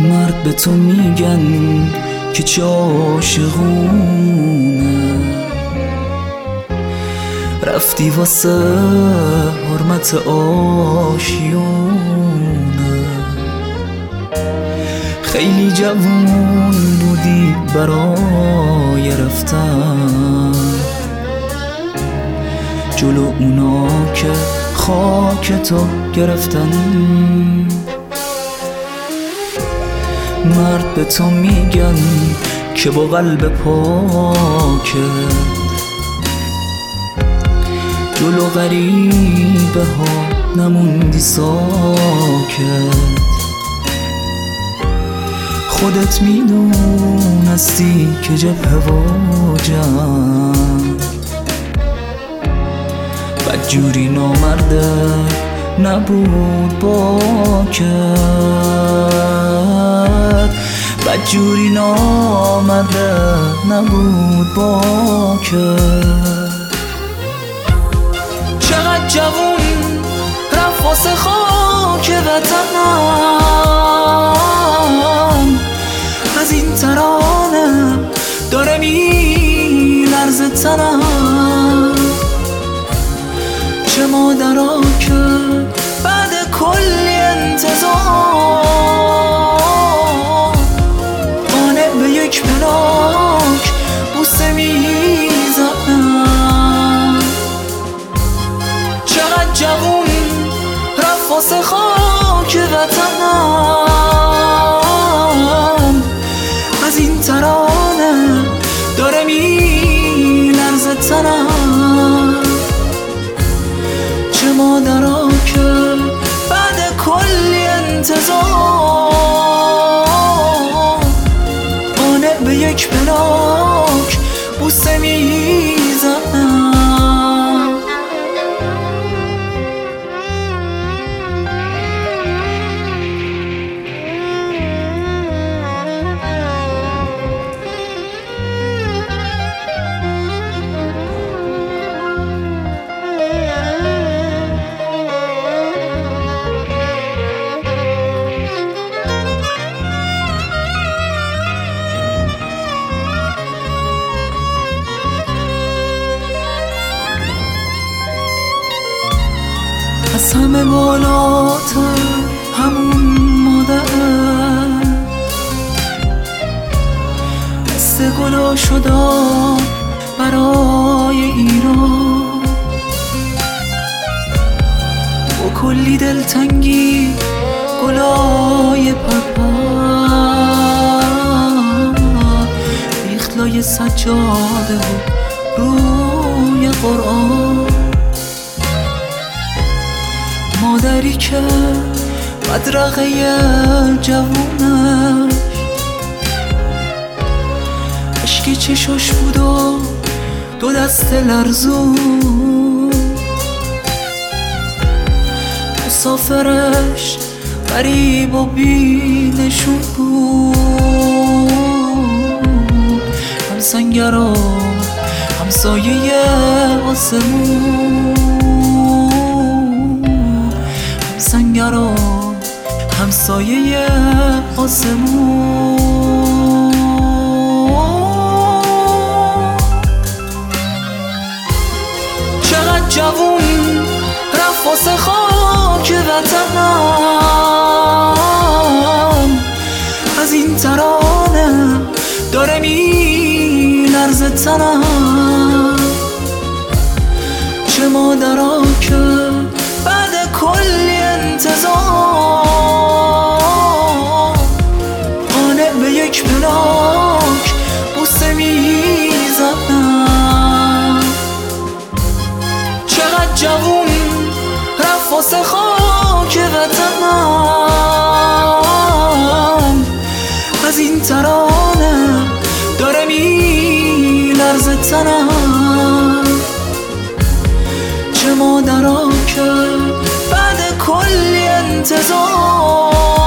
مرد به تو میگن که چه عاشقونه، رفتی واسه حرمت آشیونه. خیلی جوون بودی برای رفتن جلو اونا که خاک تو گرفتن. مرد به تو میگن که با قلب پاکه جلو غریبه ها نموندی ساکت. خودت میدونستی که جبهه و جنگ بدجوری نامرده نبود باکت، بدجوری نامرده نبود باکت. چقدر جوون رفت واسه خاک وطنم، از این ترانه داره میلرزه تنم. چه مادرها که بعد کلی انتظار قانع به یک پلاک بوسه میزنن. چقدر جوون رفت واسه خاک وطنم، از این ترانه داره میلرزه تنم. چه مادرها که بعد کلی انتظار قانع به یک پلاک بوسه میزنن. از همه بالاتر همون مادر دست گلا شدا برای ایران. با کلی دلتنگی گلای پرپر ریخت لای سجاده و روی قرآن. مادری که بدرقه جوونش عشق چشاش بود و دو دست لرزون. مسافرش غریب و بی نشون بود، هم سنگر و هم سایه آسمون، سنگر و همسایه آسمون. چقدر جوون رفت واسه خاک وطنم، از این ترانه داره میلرزه تنم. چه مادرها که بعد کلی انتظار قانع به یک پلاک بوسه میزنن. چقدر جوون رفت واسه خاک وطنم، از این ترانه داره میلرزه تنم. چه مادرها که بعد کلی انتظار